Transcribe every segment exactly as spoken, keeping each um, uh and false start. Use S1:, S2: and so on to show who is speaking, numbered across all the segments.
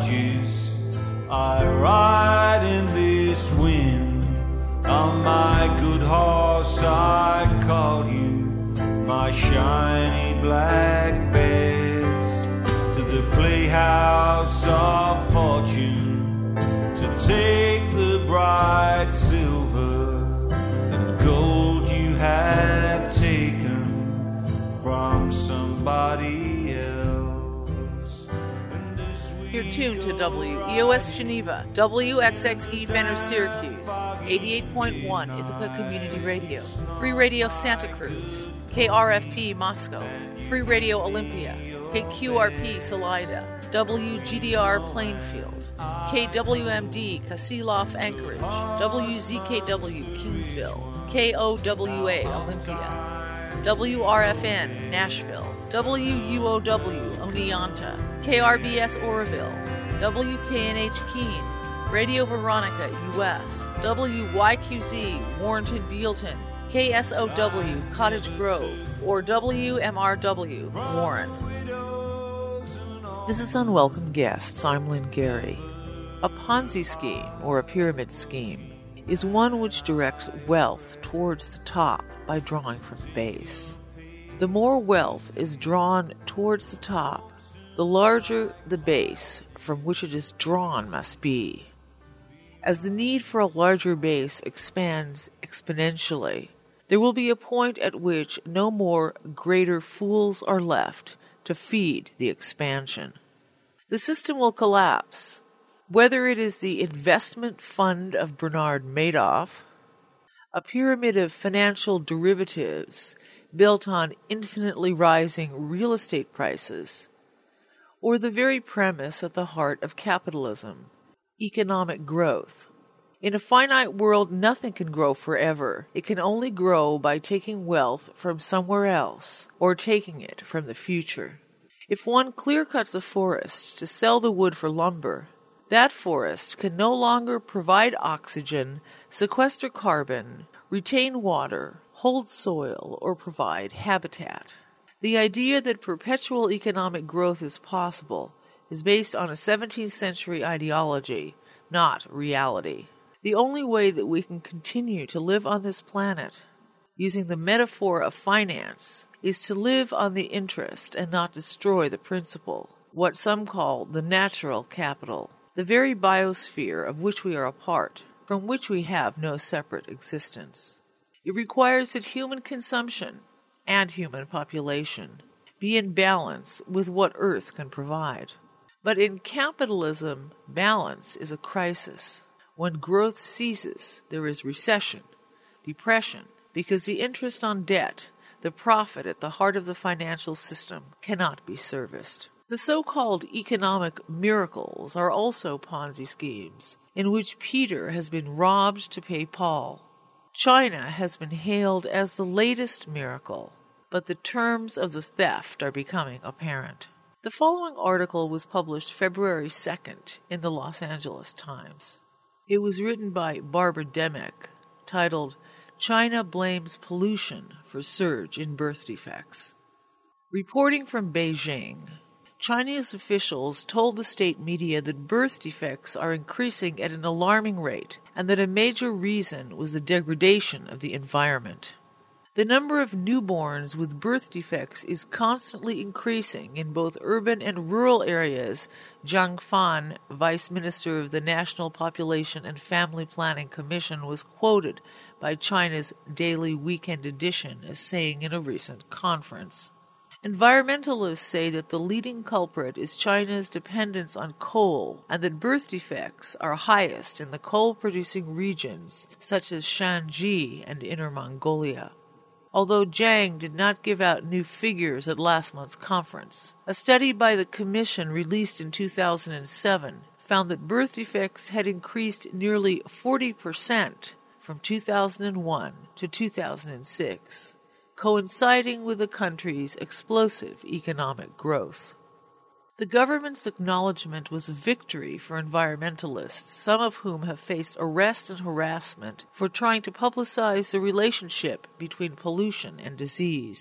S1: barges. I ride in this wind. On my good horse I call you, my shiny black bears, to the playhouse of fortune, to take the bright silver and gold you have taken from somebody else.
S2: You're tuned to W E O S Geneva, W X X E Fenner Syracuse, eighty-eight point one Ithaca Community Radio, Free Radio Santa Cruz, K R F P Moscow, Free Radio Olympia, K Q R P Salida, W G D R Plainfield, K W M D Kasilof Anchorage, W Z K W Kingsville, K O W A Olympia, W R F N Nashville, W U O W Oneonta, K R B S Oroville, W K N H Keene, Radio Veronica U S, W Y Q Z Warrenton Bealton, K S O W Cottage Grove, or W M R W Warren. This is Unwelcome Guests. I'm Lynn Gary. A Ponzi scheme, or a pyramid scheme, is one which directs wealth towards the top by drawing from the base. The more wealth is drawn towards the top, the larger the base from which it is drawn must be. As the need for a larger base expands exponentially, there will be a point at which no more greater fools are left to feed the expansion. The system will collapse, whether it is the investment fund of Bernard Madoff, a pyramid of financial derivatives built on infinitely rising real estate prices, or the very premise at the heart of capitalism, economic growth. In a finite world, nothing can grow forever. It can only grow by taking wealth from somewhere else, or taking it from the future. If one clear-cuts a forest to sell the wood for lumber, that forest can no longer provide oxygen, sequester carbon, retain water, hold soil, or provide habitat. The idea that perpetual economic growth is possible is based on a seventeenth century ideology, not reality. The only way that we can continue to live on this planet, using the metaphor of finance, is to live on the interest and not destroy the principle, what some call the natural capital, the very biosphere of which we are a part, from which we have no separate existence. It requires that human consumption and human population be in balance with what Earth can provide. But in capitalism, balance is a crisis. When growth ceases, there is recession, depression, because the interest on debt, the profit at the heart of the financial system, cannot be serviced. The so-called economic miracles are also Ponzi schemes, in which Peter has been robbed to pay Paul. China has been hailed as the latest miracle, but the terms of the theft are becoming apparent. The following article was published February second in the Los Angeles Times. It was written by Barbara Demick, titled, China Blames Pollution for Surge in Birth Defects. Reporting from Beijing, Chinese officials told the state media that birth defects are increasing at an alarming rate and that a major reason was the degradation of the environment. The number of newborns with birth defects is constantly increasing in both urban and rural areas, Zhang Fan, Vice Minister of the National Population and Family Planning Commission, was quoted by China's Daily Weekend Edition as saying in a recent conference. Environmentalists say that the leading culprit is China's dependence on coal and that birth defects are highest in the coal-producing regions such as Shanxi and Inner Mongolia. Although Zhang did not give out new figures at last month's conference, a study by the Commission released in two thousand seven found that birth defects had increased nearly forty percent from two thousand one to two thousand six. Coinciding with the country's explosive economic growth. The government's acknowledgement was a victory for environmentalists, some of whom have faced arrest and harassment for trying to publicize the relationship between pollution and disease.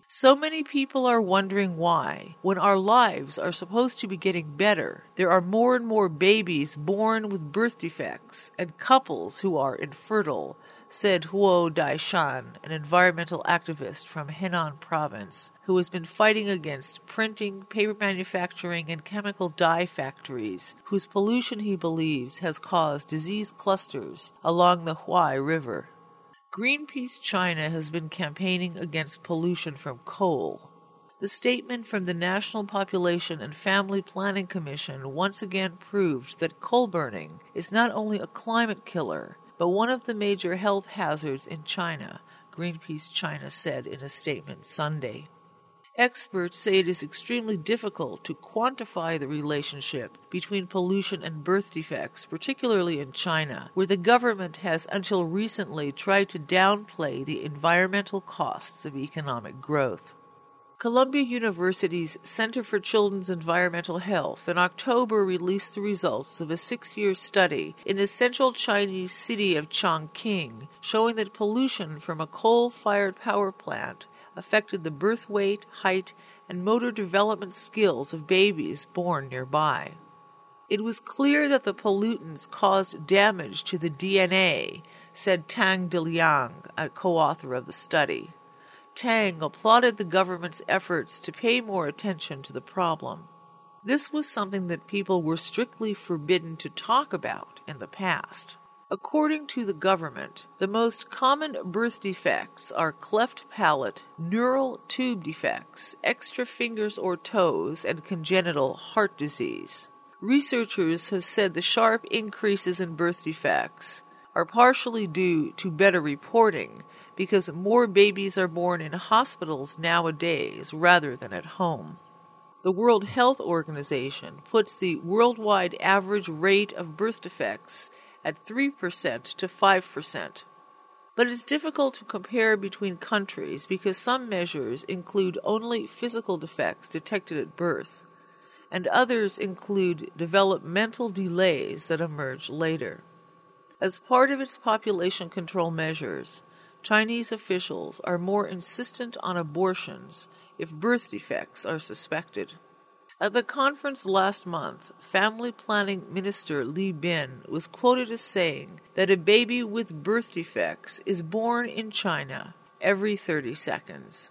S2: So many people are wondering why, when our lives are supposed to be getting better, there are more and more babies born with birth defects and couples who are infertile, said Huo Daishan, an environmental activist from Henan province, who has been fighting against printing, paper manufacturing, and chemical dye factories, whose pollution, he believes, has caused disease clusters along the Huai River. Greenpeace China has been campaigning against pollution from coal. The statement from the National Population and Family Planning Commission once again proved that coal burning is not only a climate killer, but one of the major health hazards in China, Greenpeace China said in a statement Sunday. Experts say it is extremely difficult to quantify the relationship between pollution and birth defects, particularly in China, where the government has until recently tried to downplay the environmental costs of economic growth. Columbia University's Center for Children's Environmental Health in October released the results of a six-year study in the central Chinese city of Chongqing, showing that pollution from a coal-fired power plant affected the birth weight, height, and motor development skills of babies born nearby. It was clear that the pollutants caused damage to the D N A, said Tang Diliang, a co-author of the study. Tang applauded the government's efforts to pay more attention to the problem. This was something that people were strictly forbidden to talk about in the past. According to the government, the most common birth defects are cleft palate, neural tube defects, extra fingers or toes, and congenital heart disease. Researchers have said the sharp increases in birth defects are partially due to better reporting, because more babies are born in hospitals nowadays rather than at home. The World Health Organization puts the worldwide average rate of birth defects at three percent to five percent. But it's difficult to compare between countries because some measures include only physical defects detected at birth, and others include developmental delays that emerge later. As part of its population control measures, Chinese officials are more insistent on abortions if birth defects are suspected. At the conference last month, Family Planning Minister Li Bin was quoted as saying that a baby with birth defects is born in China every thirty seconds.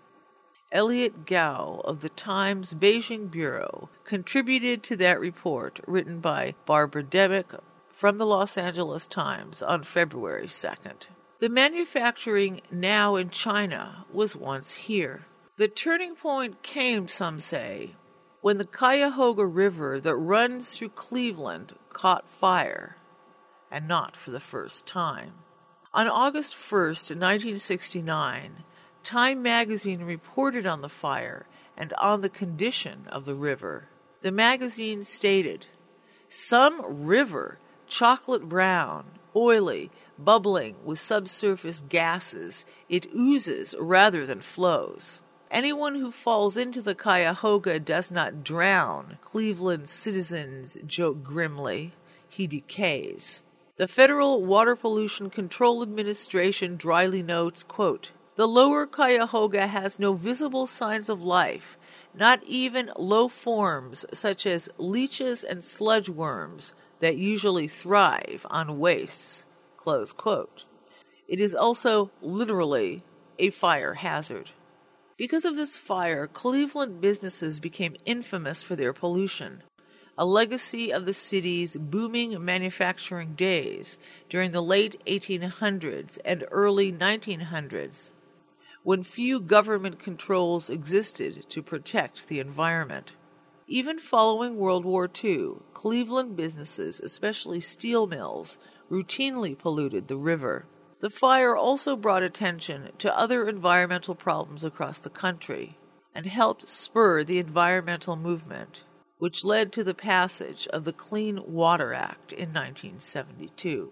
S2: Elliot Gao of the Times Beijing Bureau contributed to that report written by Barbara Debbick from the Los Angeles Times on February second. The manufacturing now in China was once here. The turning point came, some say, when the Cuyahoga River that runs through Cleveland caught fire, and not for the first time. On August first, nineteen sixty-nine, Time magazine reported on the fire and on the condition of the river. The magazine stated, "Some river, chocolate brown, oily, bubbling with subsurface gases, it oozes rather than flows. Anyone who falls into the Cuyahoga does not drown, Cleveland citizens joke grimly. He decays." The Federal Water Pollution Control Administration dryly notes, quote, "The lower Cuyahoga has no visible signs of life, not even low forms such as leeches and sludge worms that usually thrive on wastes." Close quote. It is also literally a fire hazard. Because of this fire, Cleveland businesses became infamous for their pollution, a legacy of the city's booming manufacturing days during the late eighteen hundreds and early nineteen hundreds, when few government controls existed to protect the environment. Even following World War Two, Cleveland businesses, especially steel mills, routinely polluted the river. The fire also brought attention to other environmental problems across the country and helped spur the environmental movement, which led to the passage of the Clean Water Act in nineteen seventy-two.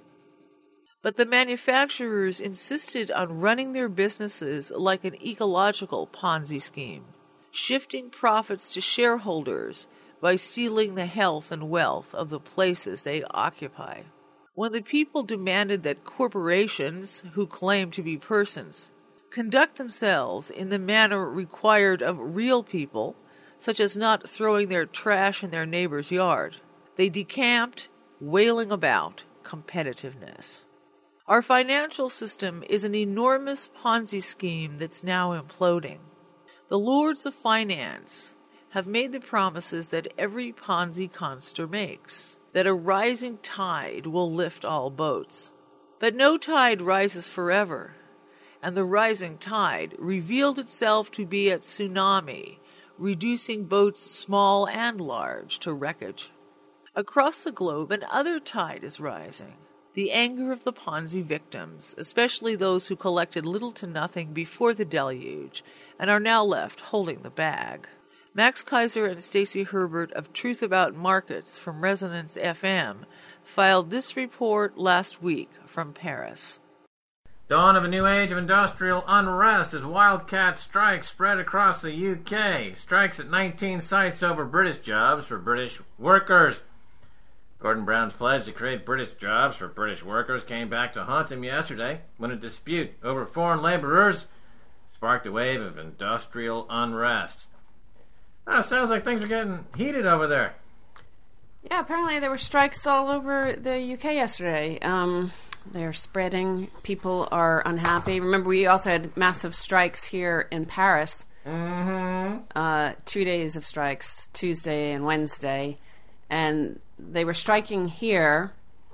S2: But the manufacturers insisted on running their businesses like an ecological Ponzi scheme, shifting profits to shareholders by stealing the health and wealth of the places they occupy. When the people demanded that corporations, who claim to be persons, conduct themselves in the manner required of real people, such as not throwing their trash in their neighbor's yard. They decamped, wailing about competitiveness. Our financial system is an enormous Ponzi scheme that's now imploding. The lords of finance have made the promises that every Ponzi conster makes, that a rising tide will lift all boats. But no tide rises forever, and the rising tide revealed itself to be a tsunami, reducing boats small and large to wreckage. Across the globe, another tide is rising. The anger of the Ponzi victims, especially those who collected little to nothing before the deluge and are now left holding the bag. Max Kaiser and Stacy Herbert of Truth About Markets from Resonance F M filed this report last week from Paris.
S3: Dawn of a new age of industrial unrest as wildcat strikes spread across the U K. Strikes at nineteen sites over British jobs for British workers. Gordon Brown's pledge to create British jobs for British workers came back to haunt him yesterday when a dispute over foreign laborers sparked a wave of industrial unrest. Oh, sounds like things are getting heated over there.
S4: Yeah, apparently there were strikes all over the U K yesterday. Um, they're spreading. People are unhappy. Remember, we also had massive strikes here in Paris.
S3: Mm-hmm.
S4: Uh, two days of strikes, Tuesday and Wednesday. And they were striking here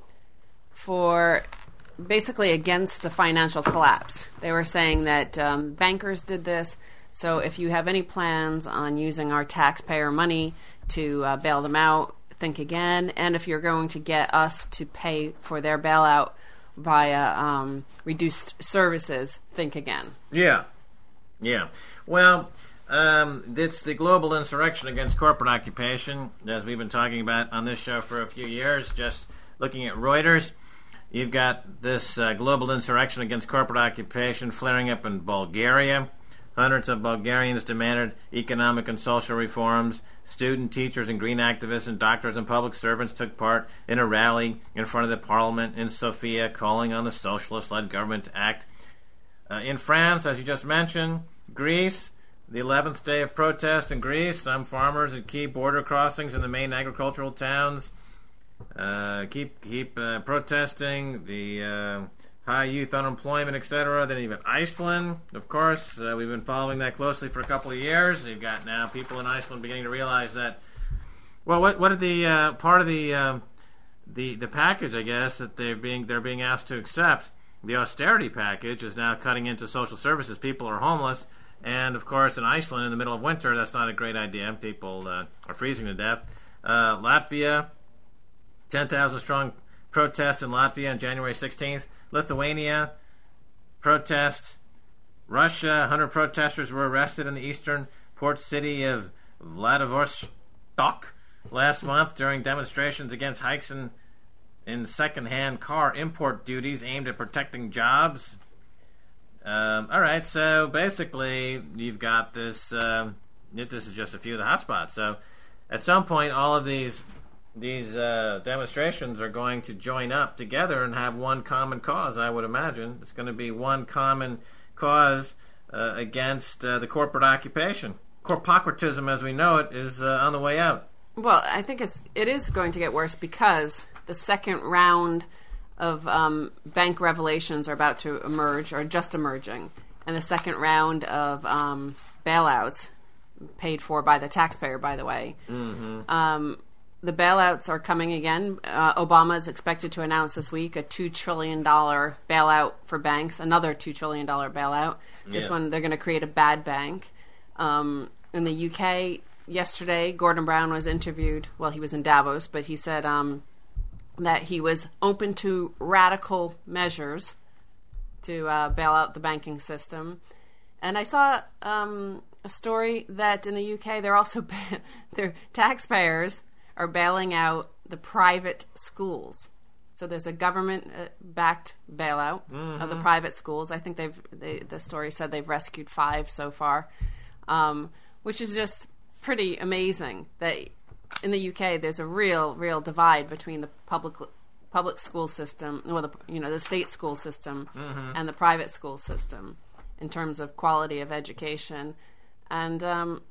S4: for basically against the financial collapse. They were saying that um, bankers did this, so if you have any plans on using our taxpayer money to uh, bail them out, think again. And if you're going to get us to pay for their bailout via um, reduced services, think again.
S3: Yeah. Yeah. Well, um, it's the global insurrection against corporate occupation, as we've been talking about on this show for a few years. Just looking at Reuters, you've got this uh, global insurrection against corporate occupation flaring up in Bulgaria. Hundreds of Bulgarians demanded economic and social reforms. Student, teachers, and green activists and doctors and public servants took part in a rally in front of the parliament in Sofia, calling on the socialist-led government to act. Uh, in France, as you just mentioned, Greece, the eleventh day of protest in Greece. Some farmers at key border crossings in the main agricultural towns uh, keep keep uh, protesting the uh, high youth unemployment, et cetera. Then even Iceland, of course, uh, we've been following that closely for a couple of years. You've got now people in Iceland beginning to realize that. Well, what what are the uh, part of the uh, the the package, I guess, that they're being they're being asked to accept? The austerity package is now cutting into social services. People are homeless. And, of course, in Iceland, in the middle of winter, that's not a great idea. People uh, are freezing to death. Uh, Latvia, ten thousand strong protest in Latvia on January sixteenth. Lithuania, protest. Russia, one hundred protesters were arrested in the eastern port city of Vladivostok last month during demonstrations against hikes in, in second-hand car import duties aimed at protecting jobs. Um, all right, so basically you've got this, um, this is just a few of the hotspots. So at some point all of these these uh, demonstrations are going to join up together and have one common cause, I would imagine. It's going to be one common cause uh, against uh, the corporate occupation. Corporatism, as we know it, is uh, on the way out.
S4: Well, I think it's, it is going to get worse because the second round of um, bank revelations are about to emerge, or just emerging, and the second round of um, bailouts, paid for by the taxpayer, by the way.
S3: Mm-hmm.
S4: Um, the bailouts are coming again. Uh, Obama is expected to announce this week a two trillion dollars bailout for banks, another two trillion dollars bailout. This
S3: yeah.
S4: one, they're going to create a bad bank. Um, in the U K, yesterday, Gordon Brown was interviewed. Well, he was in Davos, but he said Um, that he was open to radical measures to uh, bail out the banking system. And I saw um, a story that in the U K, they're also ba- their taxpayers are bailing out the private schools. So there's a government-backed bailout mm-hmm. of the private schools. I think they've they, the story said they've rescued five so far, um, which is just pretty amazing that in the U K, there's a real, real divide between the public public school system, well, the you know the state school system,
S3: mm-hmm.
S4: and the private school system. in terms of quality of education. And um,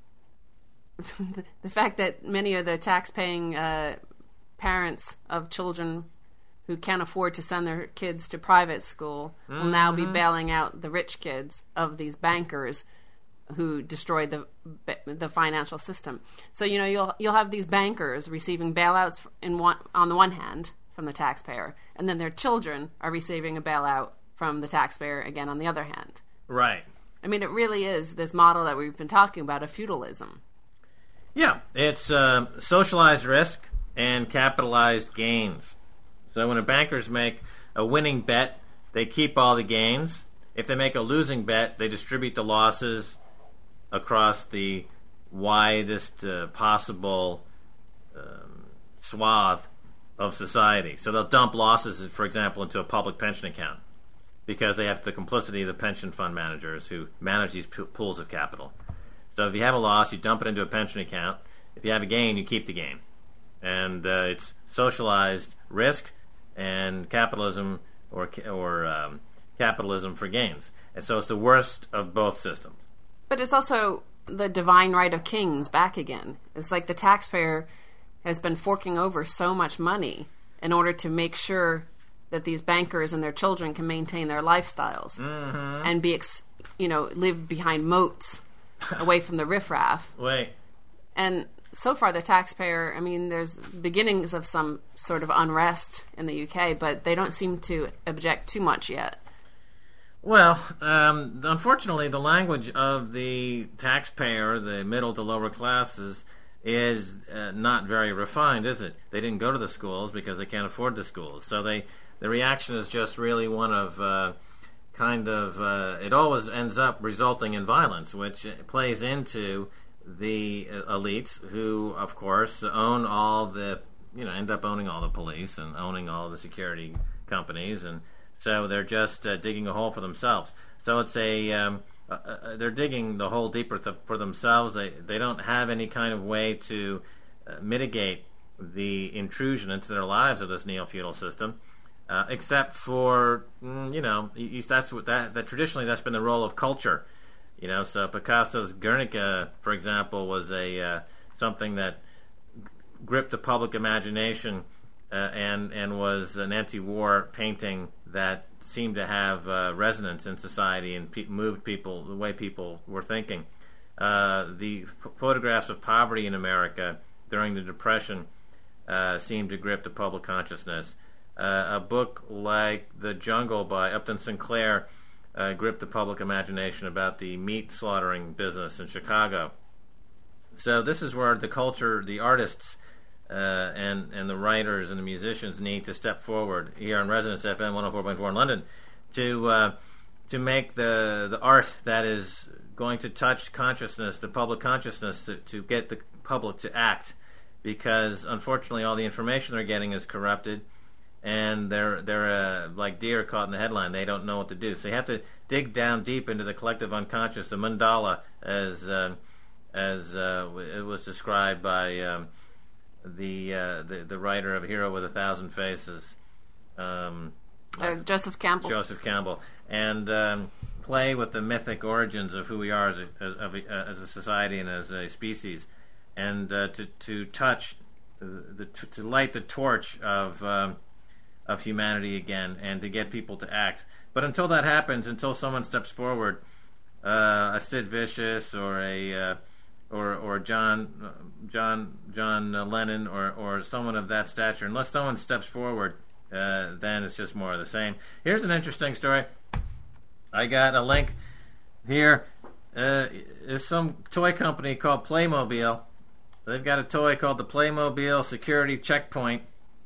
S4: the, the fact that many of the tax-paying uh, parents of children who can't afford to send their kids to private school mm-hmm. will now be bailing out the rich kids of these bankers who destroyed the the financial system. So, you know, you'll you'll have these bankers receiving bailouts in one, on the one hand from the taxpayer, and then their children are receiving a bailout from the taxpayer again on the other hand.
S3: Right.
S4: I mean, it really is this model that we've been talking about of feudalism.
S3: Yeah, it's uh, socialized risk and capitalized gains. So when the bankers make a winning bet, they keep all the gains. If they make a losing bet, they distribute the losses across the widest uh, possible um, swath of society. So they'll dump losses, for example, into a public pension account because they have the complicity of the pension fund managers who manage these p- pools of capital. So if you have a loss, you dump it into a pension account. If you have a gain, you keep the gain. And uh, it's socialized risk and capitalism or or um, capitalism for gains. And so it's the worst of both systems.
S4: But it's also the divine right of kings back again. It's like the taxpayer has been forking over so much money in order to make sure that these bankers and their children can maintain their lifestyles
S3: mm-hmm.
S4: and be, ex- you know, live behind moats away from the riffraff.
S3: Wait.
S4: And so far, the taxpayer, I mean, there's beginnings of some sort of unrest in the U K, but they don't seem to object too much yet.
S3: Well, um, unfortunately, the language of the taxpayer, the middle to lower classes, is uh, not very refined, is it? They didn't go to the schools because they can't afford the schools. So they, the reaction is just really one of uh, kind of, uh, it always ends up resulting in violence, which plays into the elites who, of course, own all the, you know, end up owning all the police and owning all the security companies, and so they're just uh, digging a hole for themselves. So it's a um, uh, uh, they're digging the hole deeper th- for themselves. They they don't have any kind of way to uh, mitigate the intrusion into their lives of this neo-feudal system, uh, except for mm, you know that's what that that traditionally that's been the role of culture. You know, so Picasso's Guernica, for example, was a uh, something that gripped the public imagination uh, and and was an anti-war painting that seemed to have uh, resonance in society and pe- moved people the way people were thinking. Uh, the p- photographs of poverty in America during the Depression uh, seemed to grip the public consciousness. Uh, a book like The Jungle by Upton Sinclair uh, gripped the public imagination about the meat slaughtering business in Chicago. So this is where the culture, the artists, uh, and and the writers and the musicians need to step forward here on Resonance F M one oh four point four in London to uh, to make the the art that is going to touch consciousness, the public consciousness, to, to get the public to act, because unfortunately all the information they're getting is corrupted, and they're they're uh, like deer caught in the headline. They don't know what to do. So you have to dig down deep into the collective unconscious, the mandala, as uh, as uh, it was described by um, the, uh, the the writer of Hero with a Thousand Faces, um,
S4: uh, Joseph Campbell.
S3: Joseph Campbell, and um, play with the mythic origins of who we are as a, as, of a, uh, as a society and as a species, and uh, to to touch the to, to light the torch of um, of humanity again, and to get people to act. But until that happens, until someone steps forward, uh, a Sid Vicious or a uh, or or John John John Lennon or or someone of that stature, unless someone steps forward, uh, then it's just more of the same. Here's an interesting story. I got a link here. Uh, there's some toy company called Playmobil. They've got a toy called the Playmobil Security Checkpoint.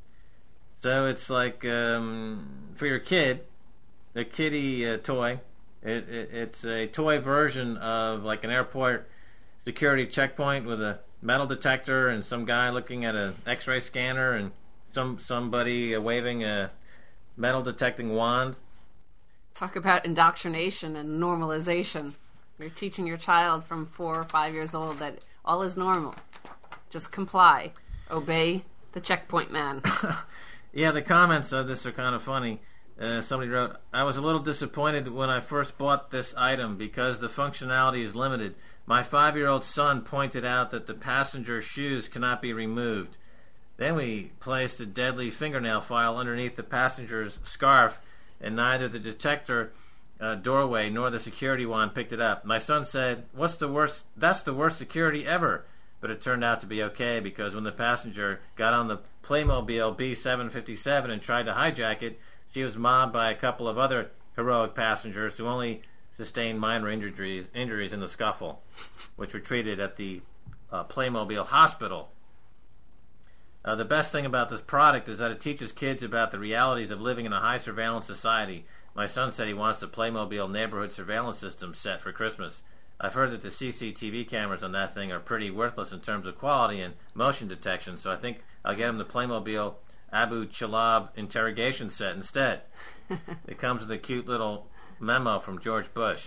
S3: So it's like um, for your kid, a kiddie uh, toy. It, it, it's a toy version of like an airport security checkpoint with a metal detector and some guy looking at an X-ray scanner and some somebody uh, waving a metal detecting wand.
S4: Talk about indoctrination and normalization. You're teaching your child from four or five years old that all is normal. Just comply. Obey the checkpoint man.
S3: Yeah, the comments of this are kind of funny. Uh, somebody wrote, I was a little disappointed when I first bought this item because the functionality is limited. My five-year-old son pointed out that the passenger shoes cannot be removed. Then we placed a deadly fingernail file underneath the passenger's scarf, and neither the detector uh, doorway nor the security wand picked it up. My son said, "What's the worst? That's the worst security ever." But it turned out to be okay because when the passenger got on the Playmobil B seven fifty-seven and tried to hijack it, she was mobbed by a couple of other heroic passengers who only sustained minor injuries, injuries in the scuffle, which were treated at the uh, Playmobil hospital. Uh, the best thing about this product is that it teaches kids about the realities of living in a high surveillance society. My son said he wants the Playmobil neighborhood surveillance system set for Christmas. I've heard that the C C T V cameras on that thing are pretty worthless in terms of quality and motion detection, so I think I'll get him the Playmobil Abu Chalab interrogation set instead. It comes with a cute little memo from George Bush.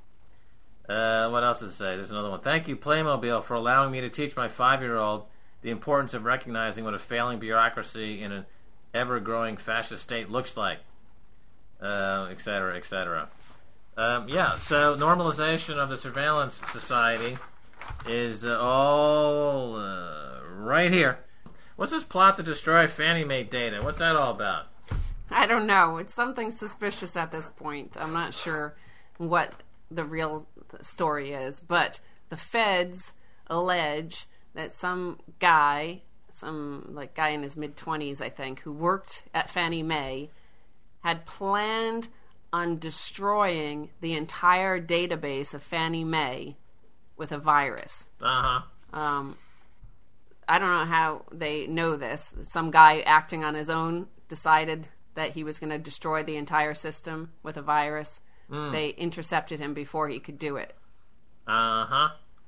S3: Uh, what else does it say? There's another one. Thank you, Playmobil, for allowing me to teach my five-year-old the importance of recognizing what a failing bureaucracy in an ever-growing fascist state looks like, uh, et cetera, et cetera. Um, yeah, so normalization of the surveillance society is uh, all uh, right here. What's this plot to destroy Fannie Mae data? What's that all about?
S4: I don't know. It's something suspicious at this point. I'm not sure what the real story is, but the feds allege that some guy, some like guy in his mid-twenties, I think, who worked at Fannie Mae, had planned on destroying the entire database of Fannie Mae with a virus.
S3: Uh-huh.
S4: Um, I don't know how they know this. Some guy acting on his own decided that he was going to destroy the entire system with a virus. Mm. They intercepted him before he could do it.
S3: Uh-huh.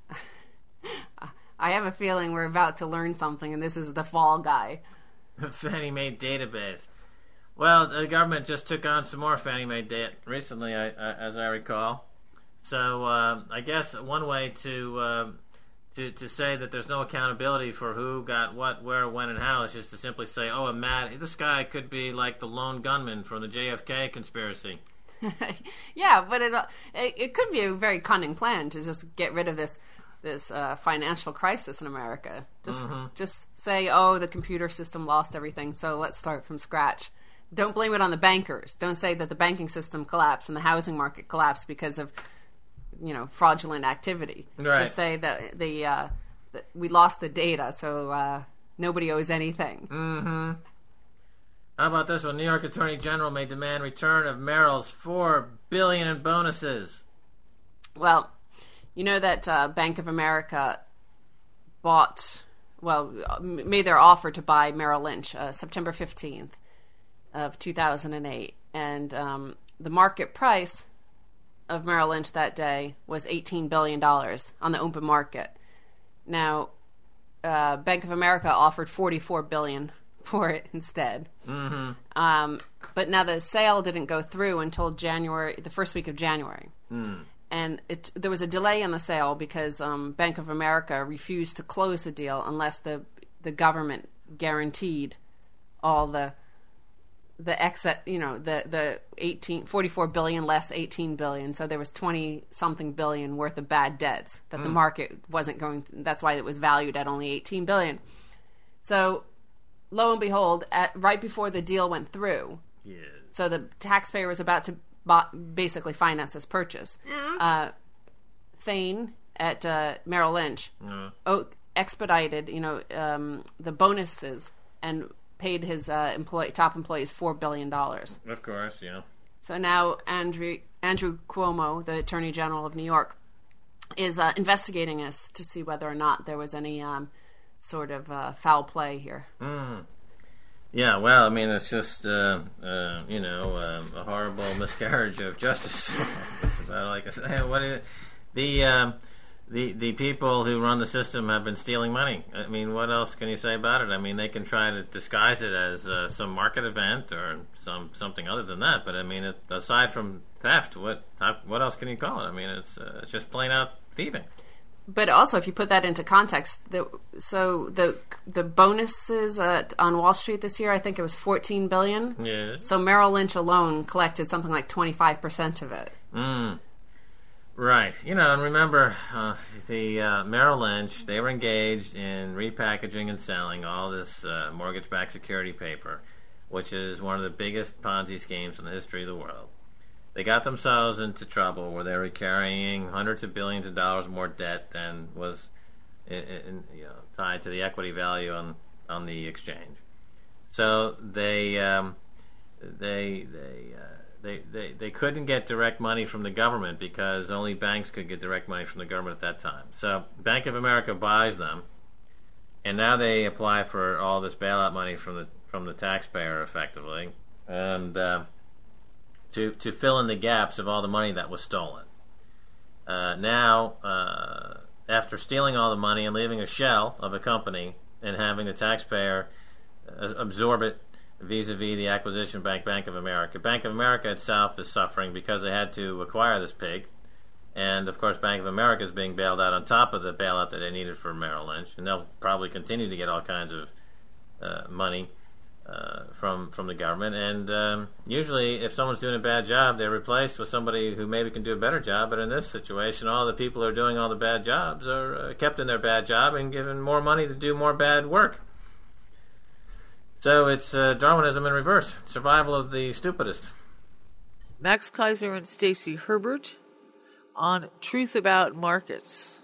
S4: I have a feeling we're about to learn something, and this is the fall guy.
S3: Fannie Mae database. Well, the government just took on some more Fannie Mae debt recently, I, I, as I recall. So uh, I guess one way to, uh, to to say that there's no accountability for who got what, where, when, and how is just to simply say, oh, a mad, this guy could be like the lone gunman from the J F K conspiracy.
S4: Yeah, but it, it it could be a very cunning plan to just get rid of this this uh, financial crisis in America. Just mm-hmm. just say, oh, the computer system lost everything, so let's start from scratch. Don't blame it on the bankers. Don't say that the banking system collapsed and the housing market collapsed because of, you know, fraudulent activity.
S3: Right.
S4: Just say that the, uh, that we lost the data, so uh, nobody owes anything.
S3: Mm-hmm. How about this one? New York Attorney General may demand return of Merrill's four billion dollars in bonuses.
S4: Well, you know that uh, Bank of America bought, well, made their offer to buy Merrill Lynch uh, September fifteenth. Of two thousand eight, and um, the market price of Merrill Lynch that day was eighteen billion dollars on the open market. Now, uh, Bank of America offered forty-four billion dollars for it instead.
S3: Mm-hmm.
S4: Um, but now the sale didn't go through until January, the first week of January.
S3: Mm.
S4: And it, there was a delay in the sale because um, Bank of America refused to close the deal unless the the government guaranteed all the the excess, you know, the the eighteen, forty-four billion less eighteen billion, so there was twenty something billion worth of bad debts that mm. the market wasn't going to, that's why it was valued at only eighteen billion. So lo and behold, at right before the deal went through,
S3: yeah.
S4: so the taxpayer was about to buy, basically finance this purchase. Mm. Uh, Thane at uh, Merrill Lynch
S3: mm.
S4: oh, expedited, you know, um, the bonuses and paid his uh, employee, top employees four billion dollars.
S3: Of course, yeah.
S4: So now Andrew, Andrew Cuomo, the Attorney General of New York, is uh, investigating us to see whether or not there was any um, sort of uh, foul play here.
S3: Mm. Yeah, well, I mean, it's just, uh, uh, you know, um, a horrible miscarriage of justice. That's about all I can say. What is, the... Um, The the people who run the system have been stealing money. I mean, what else can you say about it? I mean, they can try to disguise it as uh, some market event or some something other than that. But I mean, it, aside from theft, what how, what else can you call it? I mean, it's uh, it's just plain out thieving.
S4: But also, if you put that into context, the, so the the bonuses at, on Wall Street this year, I think it was fourteen billion dollars.
S3: Yeah.
S4: So Merrill Lynch alone collected something like twenty-five percent of it.
S3: Mm. Right. You know, and remember, uh, the uh, Merrill Lynch, they were engaged in repackaging and selling all this uh, mortgage-backed security paper, which is one of the biggest Ponzi schemes in the history of the world. They got themselves into trouble where they were carrying hundreds of billions of dollars more debt than was in, in, you know, tied to the equity value on, on the exchange. So they um, they they, uh, they they they couldn't get direct money from the government because only banks could get direct money from the government at that time. So Bank of America buys them, and now they apply for all this bailout money from the from the taxpayer, effectively, and Uh, To, to fill in the gaps of all the money that was stolen. Uh, now, uh, after stealing all the money and leaving a shell of a company and having the taxpayer uh, absorb it vis-a-vis the acquisition bank, Bank of America, Bank of America itself is suffering because they had to acquire this pig. And, of course, Bank of America is being bailed out on top of the bailout that they needed for Merrill Lynch. And they'll probably continue to get all kinds of uh, money Uh, from from the government, and um, usually if someone's doing a bad job, they're replaced with somebody who maybe can do a better job. But in this situation, all the people who are doing all the bad jobs are uh, kept in their bad job and given more money to do more bad work. So it's uh, Darwinism in reverse, survival of the stupidest.
S2: Max Keiser and Stacy Herbert on Truth About Markets.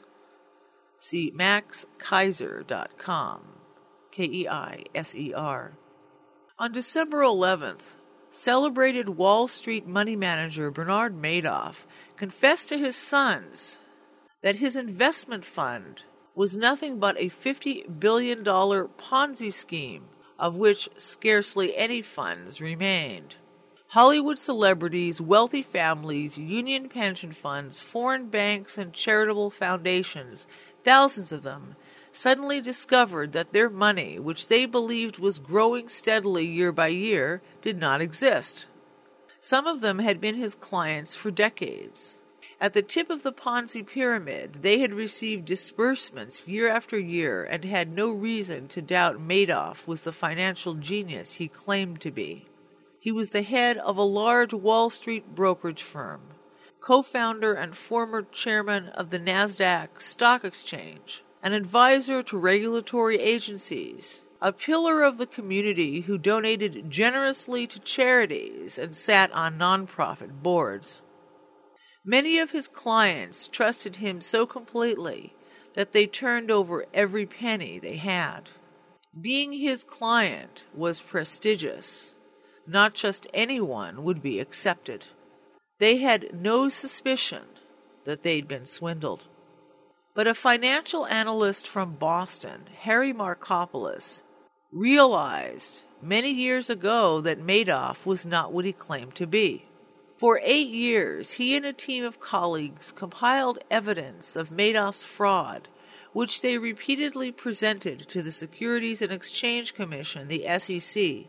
S2: See max keiser dot com, K E I S E R. On December eleventh, celebrated Wall Street money manager Bernard Madoff confessed to his sons that his investment fund was nothing but a fifty billion dollars Ponzi scheme, of which scarcely any funds remained. Hollywood celebrities, wealthy families, union pension funds, foreign banks, and charitable foundations, thousands of them, suddenly discovered that their money, which they believed was growing steadily year by year, did not exist. Some of them had been his clients for decades. At the tip of the Ponzi pyramid, they had received disbursements year after year and had no reason to doubt Madoff was the financial genius he claimed to be. He was the head of a large Wall Street brokerage firm, co-founder and former chairman of the NASDAQ Stock Exchange, an advisor to regulatory agencies, a pillar of the community who donated generously to charities and sat on nonprofit boards. Many of his clients trusted him so completely that they turned over every penny they had. Being his client was prestigious. Not just anyone would be accepted. They had no suspicion that they'd been swindled. But a financial analyst from Boston, Harry Markopolos, realized many years ago that Madoff was not what he claimed to be. For eight years, he and a team of colleagues compiled evidence of Madoff's fraud, which they repeatedly presented to the Securities and Exchange Commission, the S E C.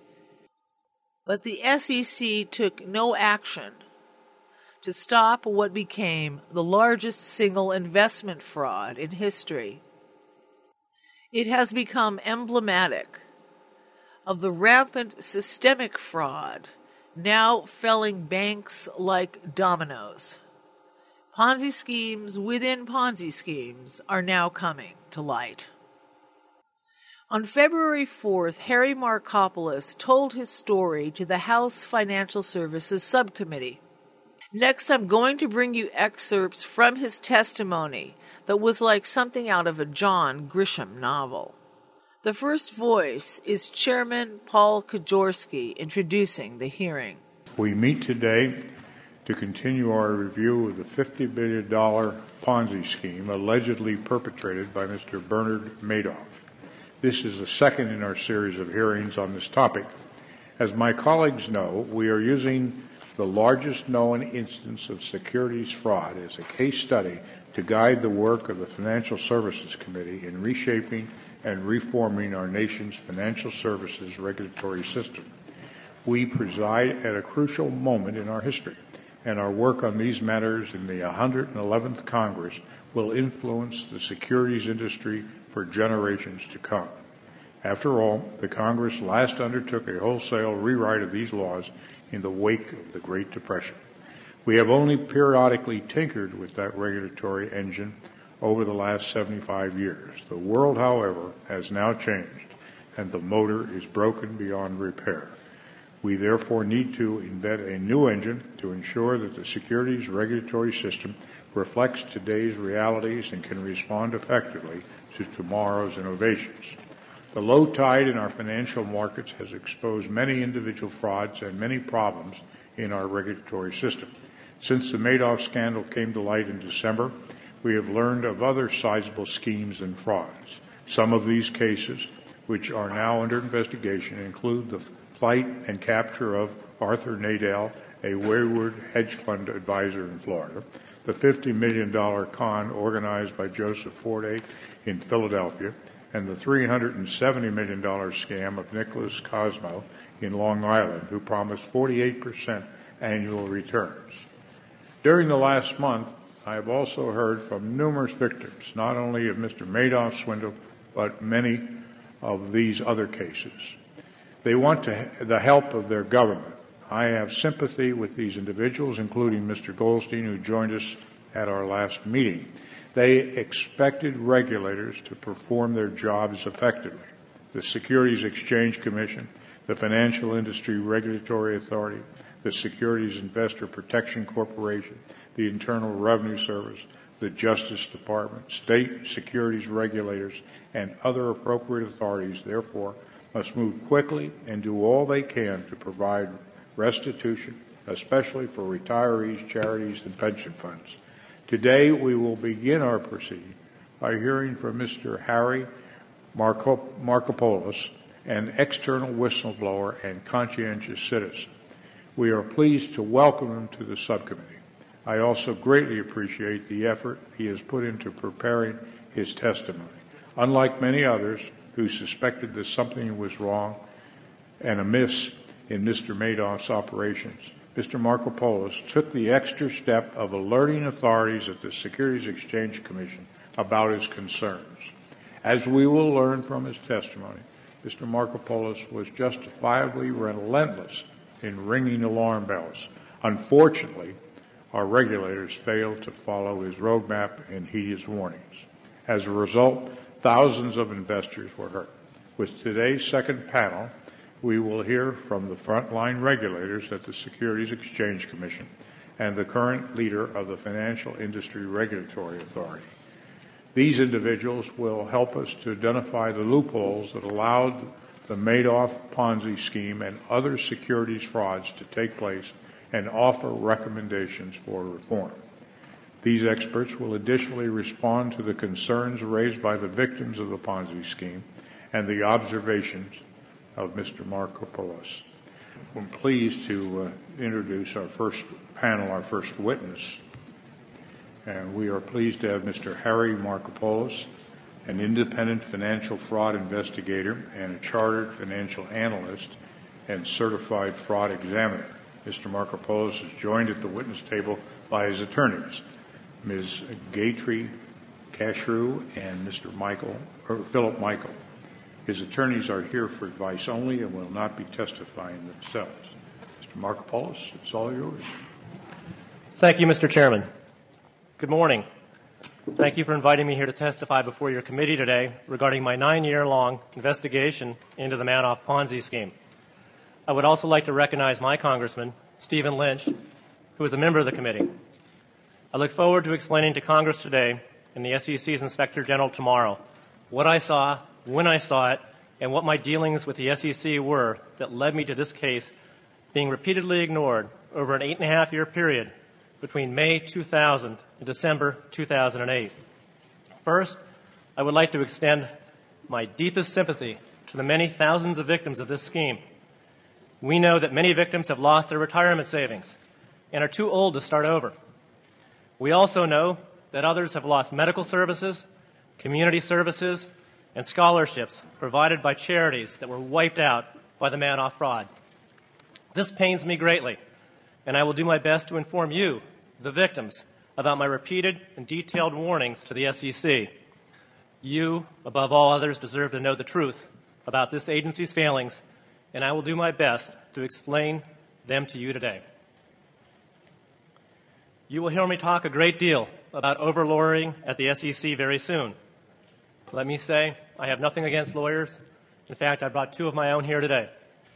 S2: But the S E C took no action to stop what became the largest single investment fraud in history. It has become emblematic of the rampant systemic fraud now felling banks like dominoes. Ponzi schemes within Ponzi schemes are now coming to light. On February fourth, Harry Markopolos told his story to the House Financial Services Subcommittee. Next, I'm going to bring you excerpts from his testimony that was like something out of a John Grisham novel. The first voice is Chairman Paul Kajorski introducing the hearing.
S5: We meet today to continue our review of the fifty billion dollars Ponzi scheme allegedly perpetrated by Mister Bernard Madoff. This is the second in our series of hearings on this topic. As my colleagues know, we are using the largest known instance of securities fraud as a case study to guide the work of the Financial Services Committee in reshaping and reforming our nation's financial services regulatory system. We preside at a crucial moment in our history and our work on these matters in the one hundred eleventh Congress will influence the securities industry for generations to come. After all, the Congress last undertook a wholesale rewrite of these laws in the wake of the Great Depression. We have only periodically tinkered with that regulatory engine over the last seventy-five years. The world, however, has now changed, and the motor is broken beyond repair. We therefore need to invent a new engine to ensure that the securities regulatory system reflects today's realities and can respond effectively to tomorrow's innovations. The low tide in our financial markets has exposed many individual frauds and many problems in our regulatory system. Since the Madoff scandal came to light in December, we have learned of other sizable schemes and frauds. Some of these cases, which are now under investigation, include the flight and capture of Arthur Nadel, a wayward hedge fund advisor in Florida, the fifty million dollars con organized by Joseph Forte in Philadelphia, and the three hundred seventy million dollars scam of Nicholas Cosmo in Long Island, who promised forty-eight percent annual returns. During the last month, I have also heard from numerous victims, not only of Mister Madoff's swindle, but many of these other cases. They want to, the help of their government. I have sympathy with these individuals, including Mister Goldstein, who joined us at our last meeting. They expected regulators to perform their jobs effectively. The Securities Exchange Commission, the Financial Industry Regulatory Authority, the Securities Investor Protection Corporation, the Internal Revenue Service, the Justice Department, state securities regulators, and other appropriate authorities, therefore, must move quickly and do all they can to provide restitution, especially for retirees, charities, and pension funds. Today, we will begin our proceeding by hearing from Mister Harry Marco- Markopoulos, an external whistleblower and conscientious citizen. We are pleased to welcome him to the subcommittee. I also greatly appreciate the effort he has put into preparing his testimony. Unlike many others who suspected that something was wrong and amiss in Mister Madoff's operations, Mister Markopoulos took the extra step of alerting authorities at the Securities Exchange Commission about his concerns. As we will learn from his testimony, Mister Markopoulos was justifiably relentless in ringing alarm bells. Unfortunately, our regulators failed to follow his roadmap and heed his warnings. As a result, thousands of investors were hurt. With today's second panel, we will hear from the frontline regulators at the Securities Exchange Commission and the current leader of the Financial Industry Regulatory Authority. These individuals will help us to identify the loopholes that allowed the Madoff Ponzi scheme and other securities frauds to take place and offer recommendations for reform. These experts will additionally respond to the concerns raised by the victims of the Ponzi scheme and the observations of Mister Markopoulos. I'm pleased to uh, introduce our first panel, our first witness. And we are pleased to have Mister Harry Markopoulos, an independent financial fraud investigator and a chartered financial analyst and certified fraud examiner. Mister Markopoulos is joined at the witness table by his attorneys, Miz Gayatri Kashru and Mister Michael, or Philip Michael. His attorneys are here for advice only and will not be testifying themselves. Mister Markopoulos, it's all yours.
S6: Thank you, Mister Chairman. Good morning. Thank you for inviting me here to testify before your committee today regarding my nine-year-long investigation into the Madoff Ponzi scheme. I would also like to recognize my congressman, Stephen Lynch, who is a member of the committee. I look forward to explaining to Congress today and the S E C's Inspector General tomorrow what I saw, when I saw it, and what my dealings with the S E C were that led me to this case being repeatedly ignored over an eight-and-a-half-year period between May two thousand and December two thousand eight. First, I would like to extend my deepest sympathy to the many thousands of victims of this scheme. We know that many victims have lost their retirement savings and are too old to start over. We also know that others have lost medical services, community services, and scholarships provided by charities that were wiped out by the Madoff fraud. This pains me greatly, and I will do my best to inform you, the victims, about my repeated and detailed warnings to the S E C. You, above all others, deserve to know the truth about this agency's failings, and I will do my best to explain them to you today. You will hear me talk a great deal about over-lawyering at the S E C very soon. Let me say, I have nothing against lawyers. In fact, I brought two of my own here today.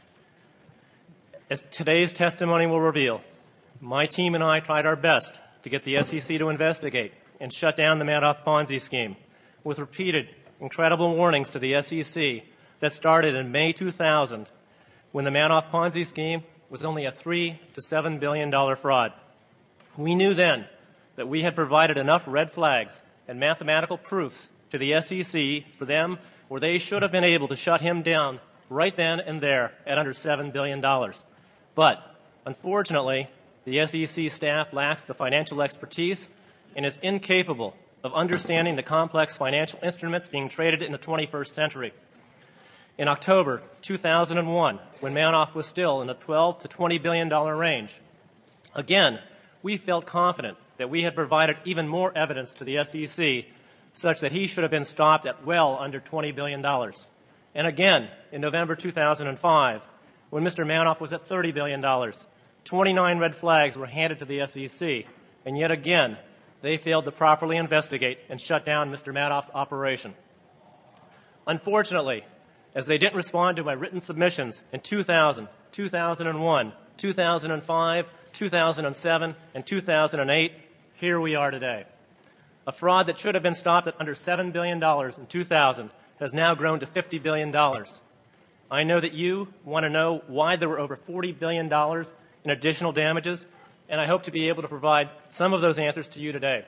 S6: As today's testimony will reveal, my team and I tried our best to get the S E C to investigate and shut down the Madoff Ponzi scheme with repeated, incredible warnings to the S E C that started in May two thousand when the Madoff Ponzi scheme was only a three to seven billion dollar fraud. We knew then that we had provided enough red flags and mathematical proofs to the S E C for them where they should have been able to shut him down right then and there at under seven billion dollars. But, unfortunately, the S E C staff lacks the financial expertise and is incapable of understanding the complex financial instruments being traded in the twenty-first century. In October two thousand one, when Madoff was still in the twelve to twenty billion dollar range, again, we felt confident that we had provided even more evidence to the S E C such that he should have been stopped at well under twenty billion dollars. And again, in November two thousand five, when Mister Madoff was at thirty billion dollars, twenty-nine red flags were handed to the S E C, and yet again, they failed to properly investigate and shut down Mister Madoff's operation. Unfortunately, as they didn't respond to my written submissions in two thousand, two thousand one, two thousand five, two thousand seven, and two thousand eight, here we are today. A fraud that should have been stopped at under seven billion dollars in two thousand has now grown to fifty billion dollars. I know that you want to know why there were over forty billion dollars in additional damages, and I hope to be able to provide some of those answers to you today.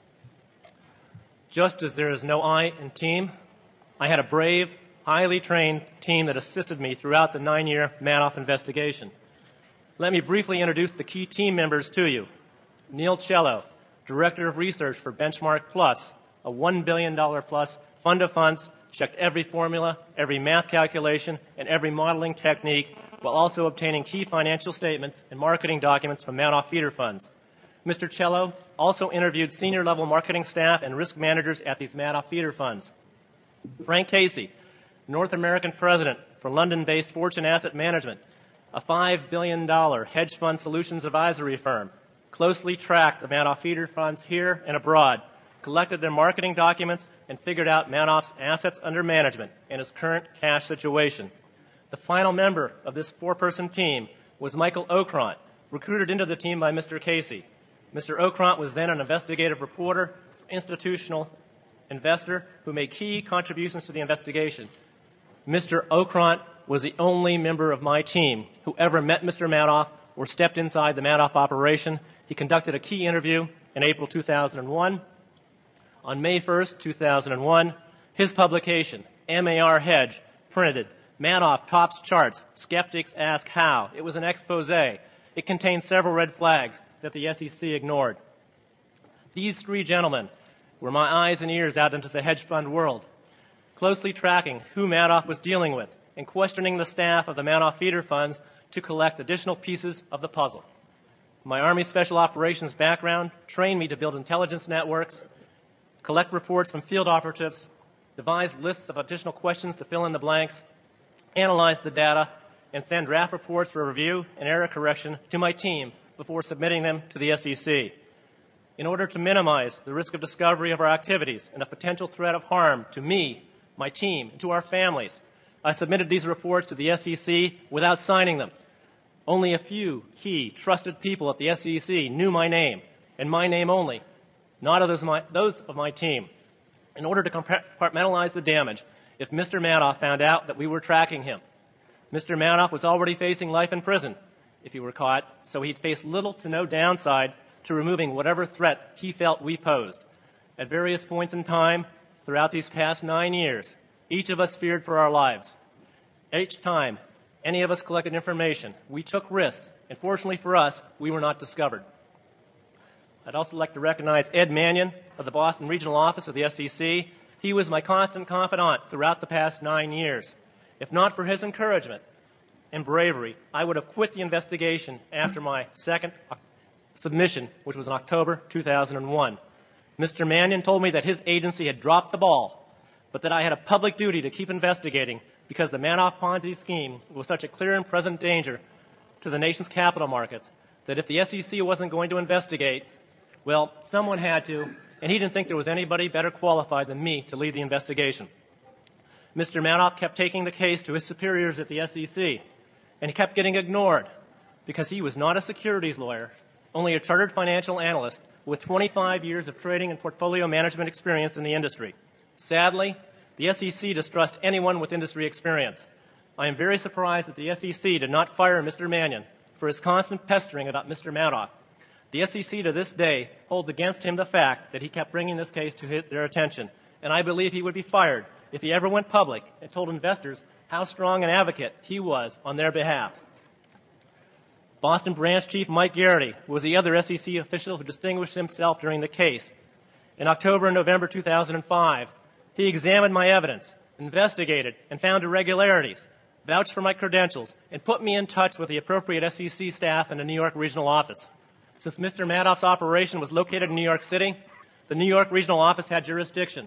S6: Just as there is no I in team, I had a brave, highly trained team that assisted me throughout the nine-year Madoff investigation. Let me briefly introduce the key team members to you. Neil Cello, Director of Research for Benchmark Plus, a one billion dollars plus fund of funds, checked every formula, every math calculation, and every modeling technique, while also obtaining key financial statements and marketing documents from Madoff feeder funds. Mister Cello also interviewed senior-level marketing staff and risk managers at these Madoff feeder funds. Frank Casey, North American President for London-based Fortune Asset Management, a five billion dollars hedge fund solutions advisory firm, closely tracked the Madoff feeder funds here and abroad, collected their marketing documents, and figured out Madoff's assets under management and his current cash situation. The final member of this four-person team was Michael Okront, recruited into the team by Mister Casey. Mister Okront was then an investigative reporter, institutional investor who made key contributions to the investigation. Mister Okront was the only member of my team who ever met Mister Madoff or stepped inside the Madoff operation. He conducted a key interview in April two thousand one. On May first, two thousand one, his publication, M A R Hedge, printed Madoff tops charts, skeptics ask how. It was an expose. It contained several red flags that the S E C ignored. These three gentlemen were my eyes and ears out into the hedge fund world, closely tracking who Madoff was dealing with and questioning the staff of the Madoff feeder funds to collect additional pieces of the puzzle. My Army Special Operations background trained me to build intelligence networks, collect reports from field operatives, devise lists of additional questions to fill in the blanks, analyze the data, and send draft reports for review and error correction to my team before submitting them to the S E C. In order to minimize the risk of discovery of our activities and a potential threat of harm to me, my team, and to our families, I submitted these reports to the S E C without signing them. Only a few key, trusted people at the S E C knew my name, and my name only, not of those of my, those of my team. In order to compartmentalize the damage, if Mister Madoff found out that we were tracking him, Mister Madoff was already facing life in prison if he were caught, so he'd face little to no downside to removing whatever threat he felt we posed. At various points in time throughout these past nine years, each of us feared for our lives. Each time any of us collected information, we took risks, and fortunately for us, we were not discovered. I'd also like to recognize Ed Mannion of the Boston Regional Office of the S E C. He was my constant confidant throughout the past nine years. If not for his encouragement and bravery, I would have quit the investigation after my second submission, which was in October two thousand one. Mister Mannion told me that his agency had dropped the ball, but that I had a public duty to keep investigating because the Madoff Ponzi scheme was such a clear and present danger to the nation's capital markets that if the S E C wasn't going to investigate, well, someone had to, and he didn't think there was anybody better qualified than me to lead the investigation. Mister Madoff kept taking the case to his superiors at the S E C, and he kept getting ignored because he was not a securities lawyer, only a chartered financial analyst with twenty-five years of trading and portfolio management experience in the industry. Sadly, the S E C distrusts anyone with industry experience. I am very surprised that the S E C did not fire Mister Mannion for his constant pestering about Mister Madoff. The S E C to this day holds against him the fact that he kept bringing this case to their attention, and I believe he would be fired if he ever went public and told investors how strong an advocate he was on their behalf. Boston Branch Chief Mike Garrity was the other S E C official who distinguished himself during the case. In October and November two thousand five, he examined my evidence, investigated, and found irregularities, vouched for my credentials, and put me in touch with the appropriate S E C staff in the New York regional office. Since Mister Madoff's operation was located in New York City, the New York regional office had jurisdiction.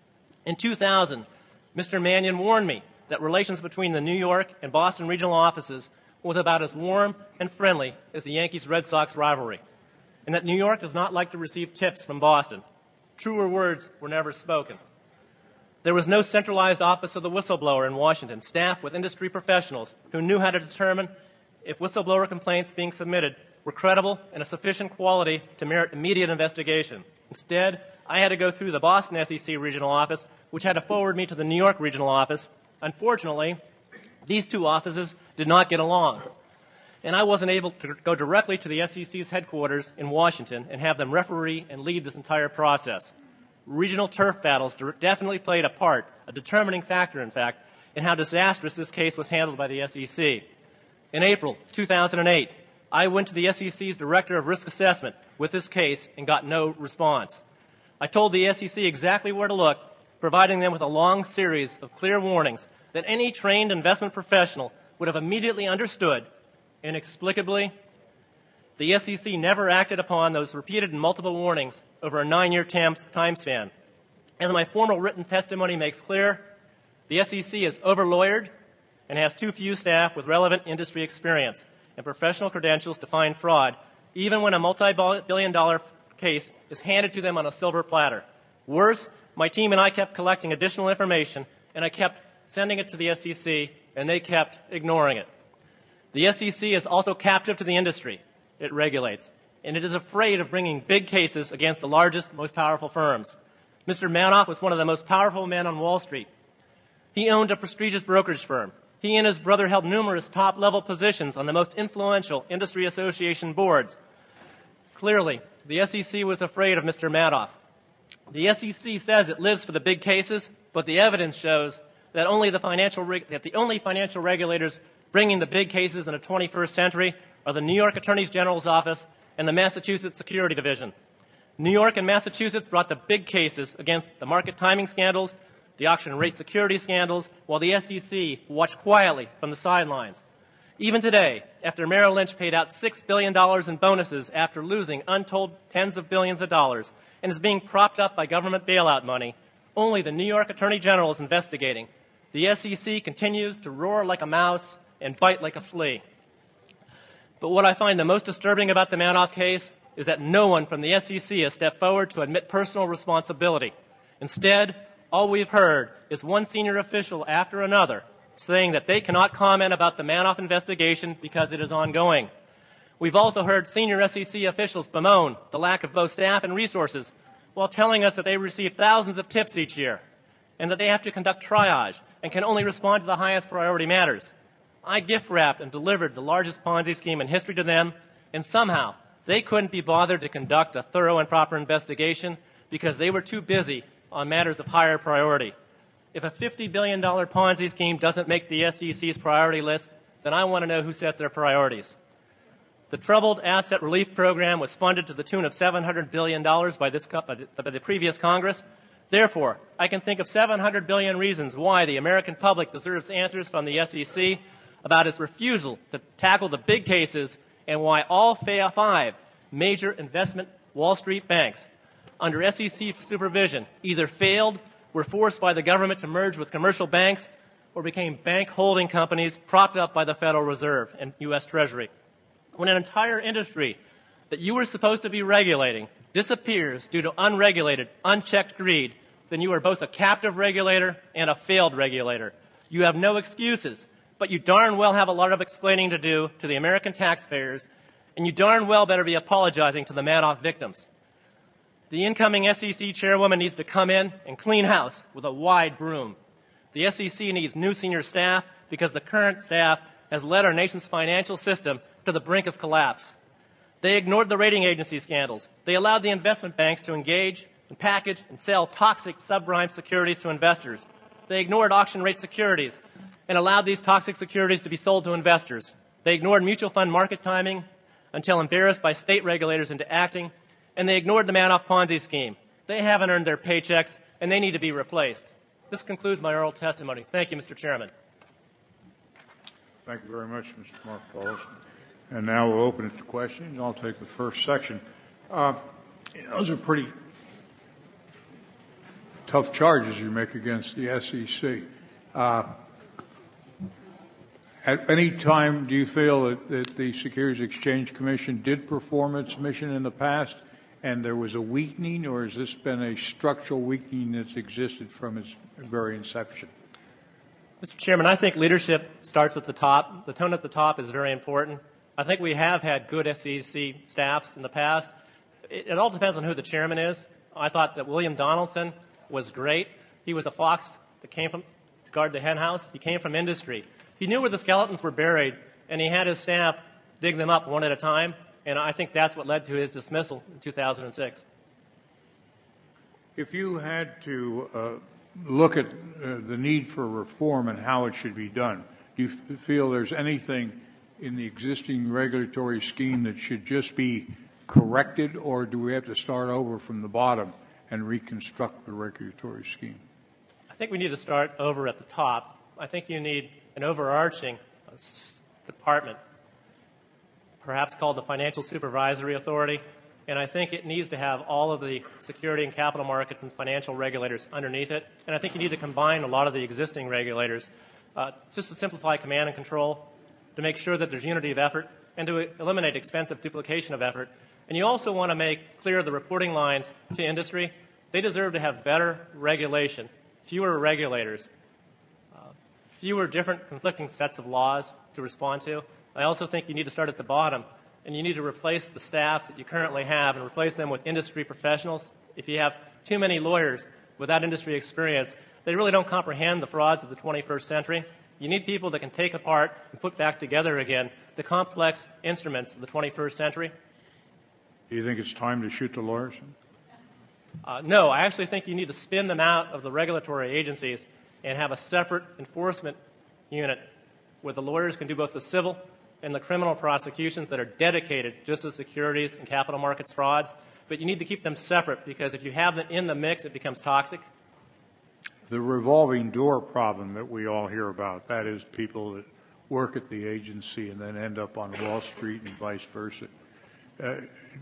S6: In two thousand, Mister Mannion warned me that relations between the New York and Boston regional offices was about as warm and friendly as the Yankees-Red Sox rivalry, and that New York does not like to receive tips from Boston. Truer words were never spoken. There was no centralized office of the whistleblower in Washington, staffed with industry professionals who knew how to determine if whistleblower complaints being submitted were credible and of sufficient quality to merit immediate investigation. Instead, I had to go through the Boston S E C regional office, which had to forward me to the New York regional office. Unfortunately, these two offices did not get along, and I wasn't able to go directly to the S E C's headquarters in Washington and have them referee and lead this entire process. Regional turf battles definitely played a part, a determining factor, in fact, in how disastrous this case was handled by the S E C. In April two thousand eight, I went to the S E C's Director of Risk Assessment with this case and got no response. I told the S E C exactly where to look, providing them with a long series of clear warnings that any trained investment professional would have immediately understood. Inexplicably, the S E C never acted upon those repeated and multiple warnings over a nine-year time span. As my formal written testimony makes clear, the S E C is over-lawyered and has too few staff with relevant industry experience and professional credentials to find fraud, even when a multi-billion dollar case is handed to them on a silver platter. Worse, my team and I kept collecting additional information, and I kept sending it to the S E C, and they kept ignoring it. The S E C is also captive to the industry it regulates, and it is afraid of bringing big cases against the largest, most powerful firms. Mister Madoff was one of the most powerful men on Wall Street. He owned a prestigious brokerage firm. He and his brother held numerous top-level positions on the most influential industry association boards. Clearly, the S E C was afraid of Mister Madoff. The S E C says it lives for the big cases, but the evidence shows that only the financial reg- that the only financial regulators bringing the big cases in the twenty-first century are the New York Attorney General's office and the Massachusetts Security Division. New York and Massachusetts brought the big cases against the market timing scandals, the auction rate security scandals, while the S E C watched quietly from the sidelines. Even today, after Merrill Lynch paid out six billion dollars in bonuses after losing untold tens of billions of dollars and is being propped up by government bailout money, only the New York Attorney General is investigating. The S E C continues to roar like a mouse and bite like a flea. But what I find the most disturbing about the Madoff case is that no one from the S E C has stepped forward to admit personal responsibility. Instead, all we've heard is one senior official after another saying that they cannot comment about the Madoff investigation because it is ongoing. We've also heard senior S E C officials bemoan the lack of both staff and resources while telling us that they receive thousands of tips each year and that they have to conduct triage and can only respond to the highest priority matters. I gift-wrapped and delivered the largest Ponzi scheme in history to them, and somehow they couldn't be bothered to conduct a thorough and proper investigation because they were too busy on matters of higher priority. If a fifty billion dollars Ponzi scheme doesn't make the S E C's priority list, then I want to know who sets their priorities. The Troubled Asset Relief Program was funded to the tune of seven hundred billion dollars by, this, by the previous Congress. Therefore, I can think of seven hundred billion reasons why the American public deserves answers from the S E C about its refusal to tackle the big cases and why all five major investment Wall Street banks under S E C supervision either failed, were forced by the government to merge with commercial banks, or became bank holding companies propped up by the Federal Reserve and U S Treasury. When an entire industry that you were supposed to be regulating disappears due to unregulated, unchecked greed, then you are both a captive regulator and a failed regulator. You have no excuses, but you darn well have a lot of explaining to do to the American taxpayers, and you darn well better be apologizing to the Madoff victims. The incoming S E C chairwoman needs to come in and clean house with a wide broom. The S E C needs new senior staff because the current staff has led our nation's financial system to the brink of collapse. They ignored the rating agency scandals. They allowed the investment banks to engage and package and sell toxic subprime securities to investors. They ignored auction rate securities and allowed these toxic securities to be sold to investors. They ignored mutual fund market timing until embarrassed by state regulators into acting, and they ignored the Madoff Ponzi scheme. They haven't earned their paychecks, and they need to be replaced. This concludes my oral testimony. Thank you, Mister Chairman.
S5: Thank you very much, Mister Mark Paulson. And now we'll open it to questions. I'll take the first section. Uh, those are pretty tough charges you make against the S E C. Uh, at any time, do you feel that, that the Securities Exchange Commission did perform its mission in the past and there was a weakening, or has this been a structural weakening that's existed from its very inception?
S6: Mister Chairman, I think leadership starts at the top. The tone at the top is very important. I think we have had good S E C staffs in the past. It, it all depends on who the chairman is. I thought that William Donaldson was great. He was a fox that came from to guard the hen house. He came from industry. He knew where the skeletons were buried, and he had his staff dig them up one at a time, and I think that's what led to his dismissal in two thousand six.
S5: If you had to uh, look at uh, the need for reform and how it should be done, do you f- feel there's anything in the existing regulatory scheme that should just be corrected, or do we have to start over from the bottom and reconstruct the regulatory scheme?
S6: I think we need to start over at the top. I think you need an overarching uh, s- department, perhaps called the Financial Supervisory Authority, and I think it needs to have all of the security and capital markets and financial regulators underneath it, and I think you need to combine a lot of the existing regulators uh, just to simplify command and control, to make sure that there's unity of effort, and to eliminate expensive duplication of effort. And you also want to make clear the reporting lines to industry. They deserve to have better regulation, fewer regulators, uh, fewer different conflicting sets of laws to respond to. I also think you need to start at the bottom, and you need to replace the staffs that you currently have and replace them with industry professionals. If you have too many lawyers without industry experience, they really don't comprehend the frauds of the twenty-first century. You need people that can take apart and put back together again the complex instruments of the twenty-first century.
S5: Do you think it's time to shoot the lawyers?
S6: Uh, no, I actually think you need to spin them out of the regulatory agencies and have a separate enforcement unit where the lawyers can do both the civil and the criminal prosecutions that are dedicated just to securities and capital markets frauds. But you need to keep them separate, because if you have them in the mix, it becomes toxic.
S5: The revolving door problem that we all hear about, that is people that work at the agency and then end up on Wall Street and vice versa. Uh,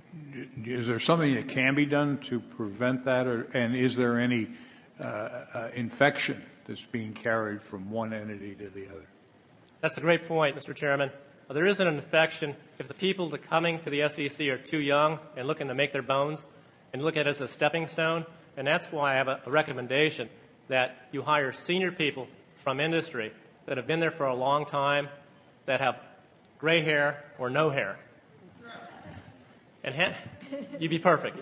S5: is there something that can be done to prevent that, or, and is there any uh, uh, infection that's being carried from one entity to the other?
S6: That's a great point, Mister Chairman. Uh, there isn't an infection if the people that coming to the S E C are too young and looking to make their bones and look at it as a stepping stone, and that's why I have a, a recommendation that you hire senior people from industry that have been there for a long time, that have gray hair or no hair. And ha- you'd be perfect.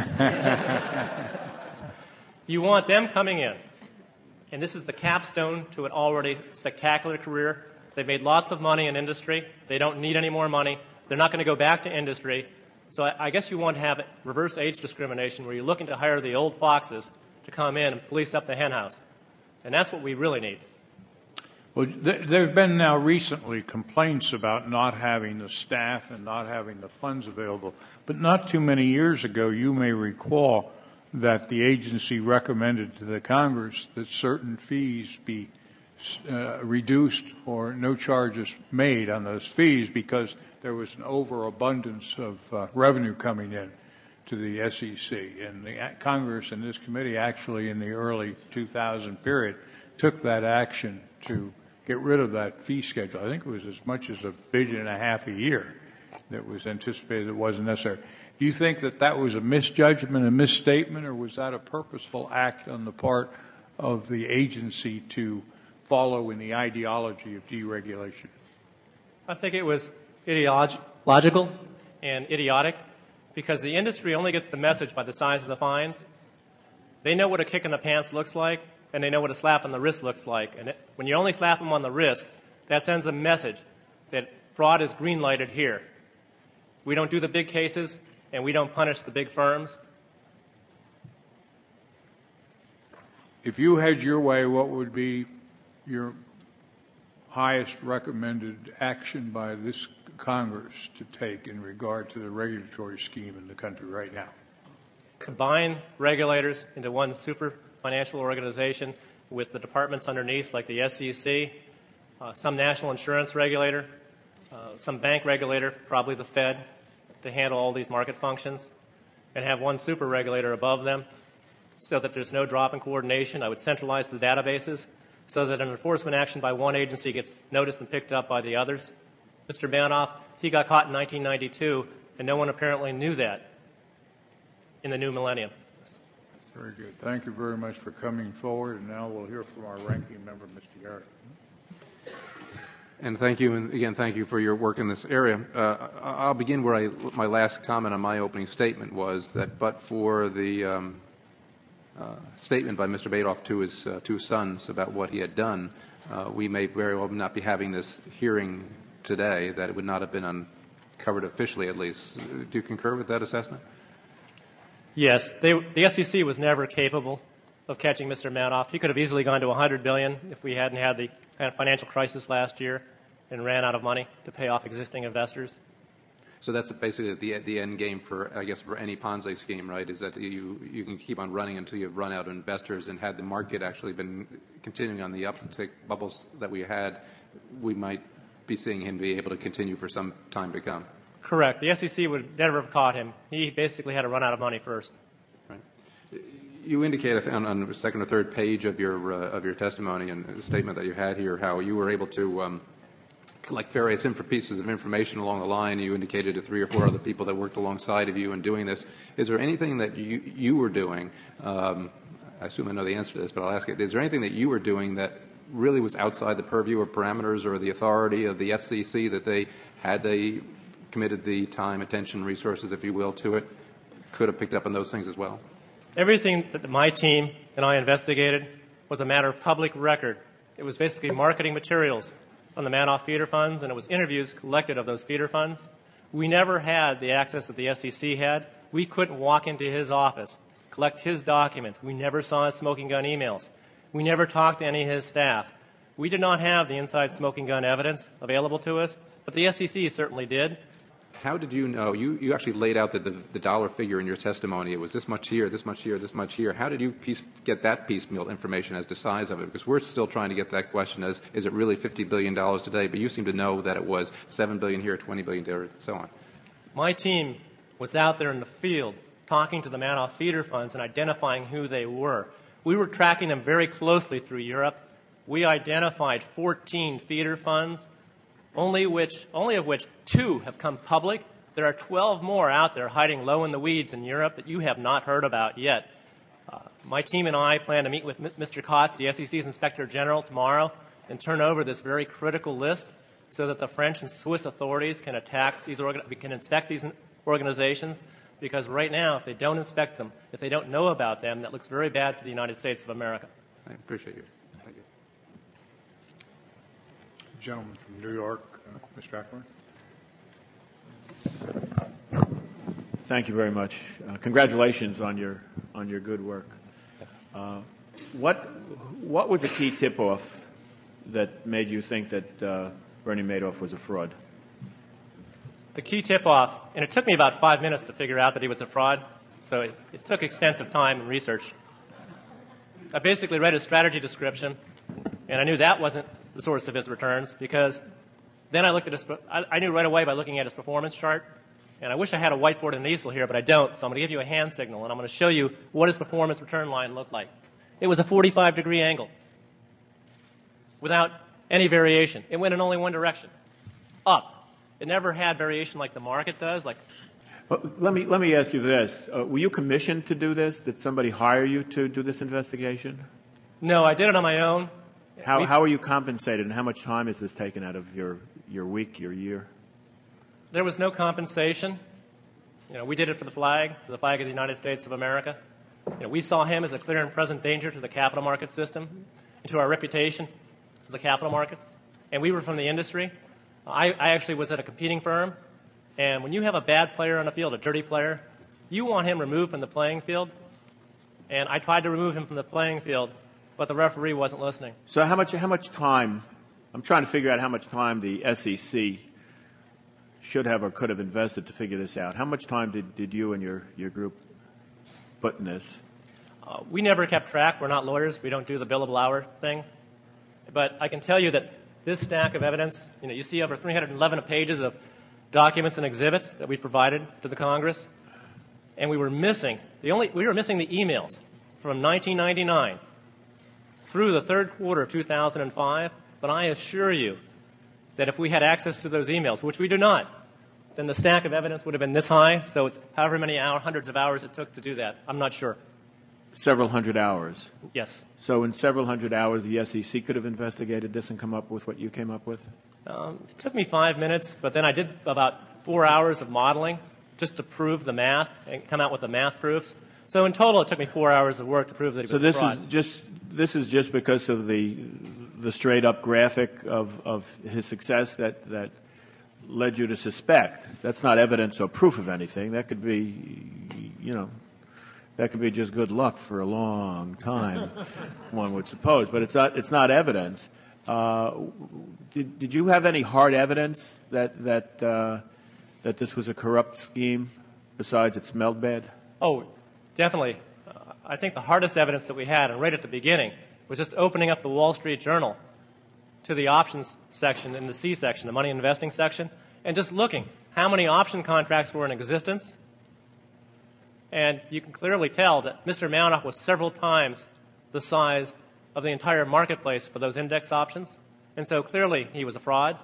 S6: You want them coming in. And this is the capstone to an already spectacular career. They've made lots of money in industry. They don't need any more money. They're not going to go back to industry. So I, I guess you want to have reverse age discrimination, where you're looking to hire the old foxes to come in and police up the hen house. And that's what we really need.
S5: Well, th- there have been now recently complaints about not having the staff and not having the funds available. But not too many years ago, you may recall that the agency recommended to the Congress that certain fees be uh, reduced or no charges made on those fees because there was an overabundance of uh, revenue coming in to the S E C. And the Congress and this committee actually in the early two thousand period took that action to get rid of that fee schedule. I think it was as much as a billion and a half a year that was anticipated that wasn't necessary. Do you think that that was a misjudgment, a misstatement, or was that a purposeful act on the part of the agency to follow in the ideology of deregulation?
S6: I think it was ideological and idiotic because the industry only gets the message by the size of the fines. They know what a kick in the pants looks like, and they know what a slap on the wrist looks like. And it, when you only slap them on the wrist, that sends a message that fraud is green-lighted here. We don't do the big cases, and we don't punish the big firms.
S5: If you had your way, what would be your highest recommended action by this Congress to take in regard to the regulatory scheme in the country right now?
S6: Combine regulators into one super financial organization with the departments underneath, like the S E C, uh, some national insurance regulator, uh, some bank regulator, probably the Fed, to handle all these market functions, and have one super regulator above them so that there's no drop in coordination. I would centralize the databases so that an enforcement action by one agency gets noticed and picked up by the others. Mister Manoff, he got caught in nineteen ninety-two, and no one apparently knew that in the new millennium.
S5: Very good. Thank you very much for coming forward, and now we'll hear from our ranking member, Mister Garrett.
S7: And thank you, and again, thank you for your work in this area. Uh, I'll begin where I, my last comment on my opening statement was that but for the um, uh, statement by Mister Madoff to his uh, two sons about what he had done, uh, we may very well not be having this hearing today, that it would not have been uncovered officially at least. Do you concur with that assessment?
S6: Yes. They, the S E C was never capable of catching Mister Madoff. He could have easily gone to one hundred billion dollars if we hadn't had the kind of financial crisis last year and ran out of money to pay off existing investors.
S7: So that's basically the the end game for, I guess, for any Ponzi scheme, right? Is that you you can keep on running until you've run out of investors, and had the market actually been continuing on the uptick bubbles that we had, we might be seeing him be able to continue for some time to come.
S6: Correct. The S E C would never have caught him. He basically had to run out of money first.
S7: Right. You indicate on, on the second or third page of your uh, of your testimony and the statement that you had here how you were able to um, collect various info pieces of information along the line. You indicated to three or four other people that worked alongside of you in doing this. Is there anything that you you were doing? Um, I assume I know the answer to this, but I'll ask it. Is there anything that you were doing that really was outside the purview or parameters or the authority of the S E C that they had they committed the time, attention, resources, if you will, to it, could have picked up on those things as well?
S6: Everything that my team and I investigated was a matter of public record. It was basically marketing materials on the Madoff feeder funds, and it was interviews collected of those feeder funds. We never had the access that the S E C had. We couldn't walk into his office, collect his documents. We never saw his smoking gun emails. We never talked to any of his staff. We did not have the inside smoking gun evidence available to us, but the S E C certainly did.
S7: How did you know? You, you actually laid out the, the, the dollar figure in your testimony. It was this much here, this much here, this much here. How did you piece, get that piecemeal information as to size of it? Because we're still trying to get that question as, is it really fifty billion dollars today? But you seem to know that it was seven billion dollars here, twenty billion dollars there, and so on.
S6: My team was out there in the field talking to the Madoff feeder funds and identifying who they were. We were tracking them very closely through Europe. We identified fourteen feeder funds, only which, only of which two have come public. There are twelve more out there hiding low in the weeds in Europe that you have not heard about yet. Uh, my team and I plan to meet with Mister Kotz, the S E C's Inspector General, tomorrow and turn over this very critical list so that the French and Swiss authorities can attack these organ- can inspect these organizations, because right now, if they don't inspect them, if they don't know about them, that looks very bad for the United States of America.
S7: I appreciate you. Thank you.
S5: Gentleman from New York, uh, Mister Ackland.
S8: Thank you very much. Uh, congratulations on your on your good work. Uh, what what was the key tip-off that made you think that uh, Bernie Madoff was a fraud?
S6: The key tip-off, and it took me about five minutes to figure out that he was a fraud, so it, it took extensive time and research. I basically read his strategy description, And I knew that wasn't the source of his returns because then I looked at his, I, I knew right away by looking at his performance chart. And I wish I had a whiteboard and an easel here, but I don't. So I'm going to give you a hand signal, and I'm going to show you what his performance return line looked like. It was a forty-five degree angle without any variation. It went in only one direction, up. It never had variation like the market does. Like,
S8: well, let me let me ask you this: uh, were you commissioned to do this? Did somebody hire you to do this investigation?
S6: No, I did it on my own.
S8: How
S6: We've,
S8: how are you compensated, and how much time is this taken out of your your week, your year?
S6: There was no compensation. You know, we did it for the flag, for the flag of the United States of America. You know, we saw him as a clear and present danger to the capital market system and to our reputation as a capital markets. And we were from the industry. I, I actually was at a competing firm. And when you have a bad player on the field, a dirty player, you want him removed from the playing field. And I tried to remove him from the playing field, but the referee wasn't listening.
S8: So how much how much time? I'm trying to figure out how much time the S E C should have or could have invested to figure this out. How much time did, did you and your, your group put in this?
S6: Uh, we never kept track. We're not lawyers. We don't do the billable hour thing. But I can tell you that this stack of evidence, you know, you see over three hundred eleven pages of documents and exhibits that we provided to the Congress, and we were missing the only we were missing the emails from nineteen ninety-nine through the third quarter of two thousand five. But I assure you that if we had access to those emails, which we do not, then the stack of evidence would have been this high. So it's however many hour, hundreds of hours it took to do that. I'm not sure.
S8: Several hundred hours.
S6: Yes.
S8: So in several hundred hours, the S E C could have investigated this and come up with what you came up with?
S6: Um, it took me five minutes, but then I did about four hours of modeling just to prove the math and come out with the math proofs. So in total, it took me four hours of work to prove that it was
S8: so this
S6: fraud.
S8: is just this is just because of the the straight up graphic of, of his success that that led you to suspect. That's not evidence or proof of anything. That could be, you know, that could be just good luck for a long time, one would suppose. But it's not it's not evidence. Uh, did did you have any hard evidence that that uh, that this was a corrupt scheme besides it smelled bad?
S6: Oh, definitely. Uh, I think the hardest evidence that we had, and right at the beginning, was just opening up the Wall Street Journal to the options section in the C section, the money investing section, and just looking how many option contracts were in existence. And you can clearly tell that Mister Madoff was several times the size of the entire marketplace for those index options. And so clearly he was a fraud.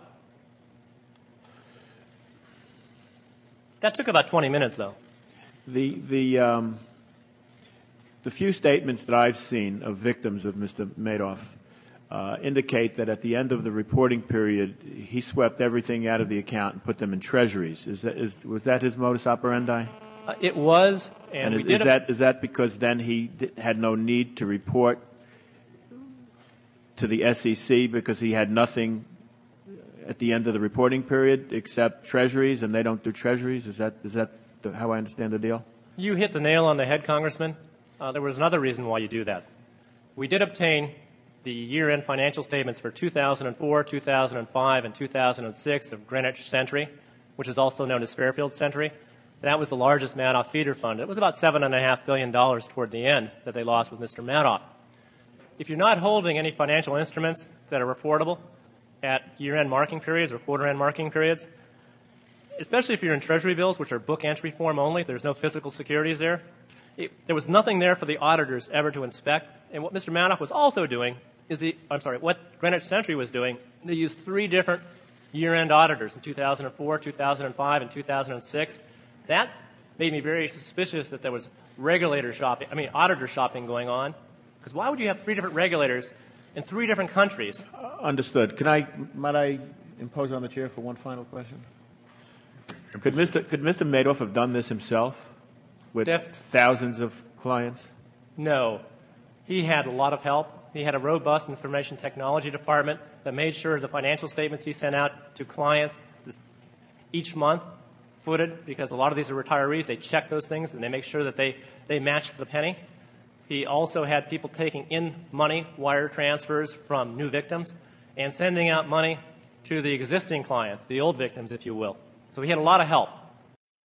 S6: That took about twenty minutes, though.
S8: The the um, the few statements that I've seen of victims of Mister Madoff uh, indicate that at the end of the reporting period, he swept everything out of the account and put them in treasuries. Is that is was that his modus operandi?
S6: Uh, it was, and,
S8: and
S6: we
S8: is,
S6: did
S8: is that is that because then he did, had no need to report to the S E C because he had nothing at the end of the reporting period except treasuries, and they don't do treasuries? Is that is that the, how I understand the deal?
S6: You hit the nail on the head, Congressman. Uh, there was another reason why you do that. We did obtain the year-end financial statements for two thousand four, two thousand five, and two thousand six of Greenwich Century, which is also known as Fairfield Century. That was the largest Madoff feeder fund. It was about seven point five billion dollars toward the end that they lost with Mister Madoff. If you're not holding any financial instruments that are reportable at year-end marking periods or quarter-end marking periods, especially if you're in Treasury bills, which are book entry form only, there's no physical securities there, it, there was nothing there for the auditors ever to inspect. And what Mister Madoff was also doing is he, I'm sorry, what Greenwich Century was doing, they used three different year-end auditors in two thousand four, two thousand five, and two thousand six. That made me very suspicious that there was regulator shopping, I mean, auditor shopping going on. Because why would you have three different regulators in three different countries?
S8: Uh, understood. Can I, might I impose on the chair for one final question? Could Mister Could Mister Madoff have done this himself with
S6: Def-
S8: thousands of clients?
S6: No. He had a lot of help. He had a robust information technology department that made sure the financial statements he sent out to clients each month footed, because a lot of these are retirees. They check those things and they make sure that they, they match the penny. He also had people taking in money, wire transfers from new victims, and sending out money to the existing clients, the old victims, if you will. So he had a lot of help.